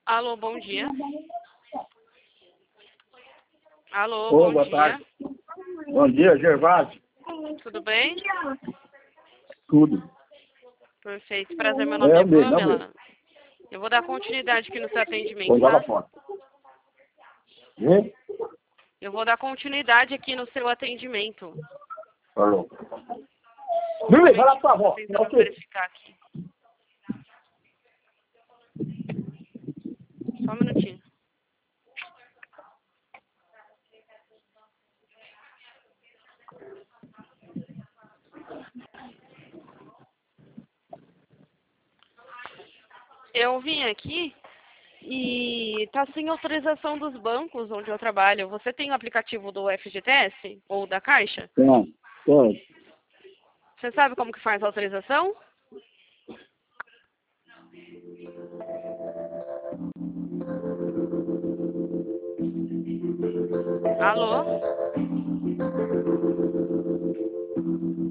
Alô, bom dia. Alô, Ô, bom boa dia. tarde. Bom dia, Gervásio. Tudo bem? Tudo. Perfeito. Prazer, meu nome é É o mesmo. Pamela. Eu vou dar continuidade aqui no seu atendimento, Vou jogar tá? fora. Hein? Eu vou dar continuidade aqui no seu atendimento. Falou. Só um Vai lá momentinho, pra avó. tô tentando Ok. verificar aqui. Só um minutinho. Eu vim aqui e tá sem autorização dos bancos onde eu trabalho. Você tem o aplicativo do FGTS ou da Caixa? Tem. Você sabe como que faz a autorização? Alô?